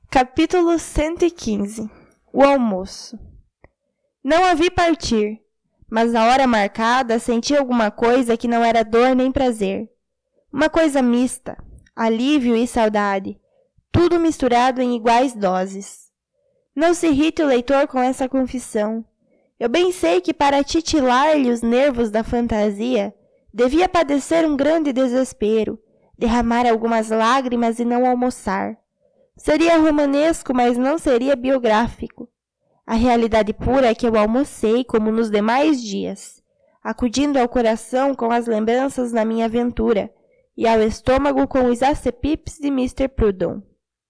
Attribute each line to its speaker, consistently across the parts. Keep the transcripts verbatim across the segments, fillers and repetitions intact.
Speaker 1: Capítulo cento e quinze. O almoço. Não a vi partir, mas na hora marcada senti alguma coisa que não era dor nem prazer. Uma coisa mista, alívio e saudade, tudo misturado em iguais doses. Não se irrite o leitor com essa confissão. Eu bem sei que para titilar-lhe os nervos da fantasia, devia padecer um grande desespero, derramar algumas lágrimas e não almoçar. Seria romanesco, mas não seria biográfico. A realidade pura é que eu almocei como nos demais dias, acudindo ao coração com as lembranças da minha aventura e ao estômago com os acepipes de mister Prudhomme.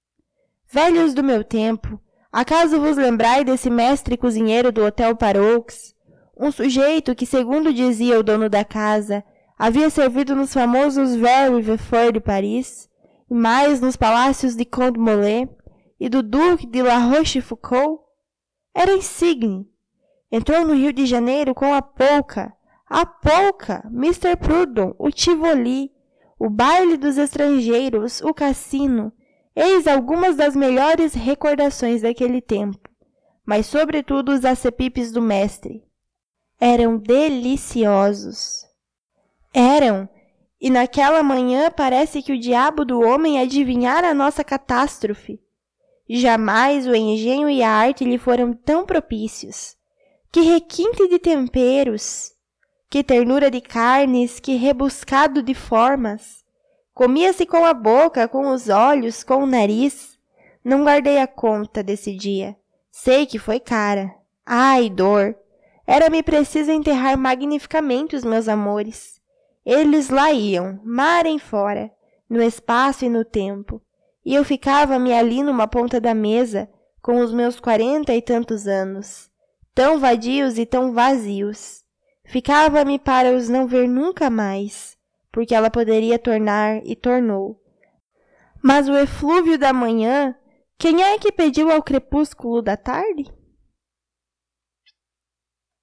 Speaker 1: Velhos do meu tempo, acaso vos lembrai desse mestre cozinheiro do Hotel Paroux, um sujeito que, segundo dizia o dono da casa, havia servido nos famosos Verre Veffeur de Paris, e mais nos palácios de Comte Molé e do Duque de La Rochefoucauld? Era insigne. Entrou no Rio de Janeiro com a polca, a polca, mister Prudhomme, o Tivoli, o baile dos estrangeiros, o cassino. Eis algumas das melhores recordações daquele tempo, mas sobretudo os acepipes do mestre. Eram deliciosos. Eram, e naquela manhã parece que o diabo do homem adivinhara a nossa catástrofe. Jamais o engenho e a arte lhe foram tão propícios. Que requinte de temperos! Que ternura de carnes, que rebuscado de formas! Comia-se com a boca, com os olhos, com o nariz. Não guardei a conta desse dia. Sei que foi cara. Ai, dor! Era-me preciso enterrar magnificamente os meus amores. Eles lá iam, mar em fora, no espaço e no tempo, e eu ficava-me ali numa ponta da mesa, com os meus quarenta e tantos anos, tão vadios e tão vazios. Ficava-me para os não ver nunca mais, porque ela poderia tornar e tornou. Mas o eflúvio da manhã, quem é que pediu ao crepúsculo da tarde?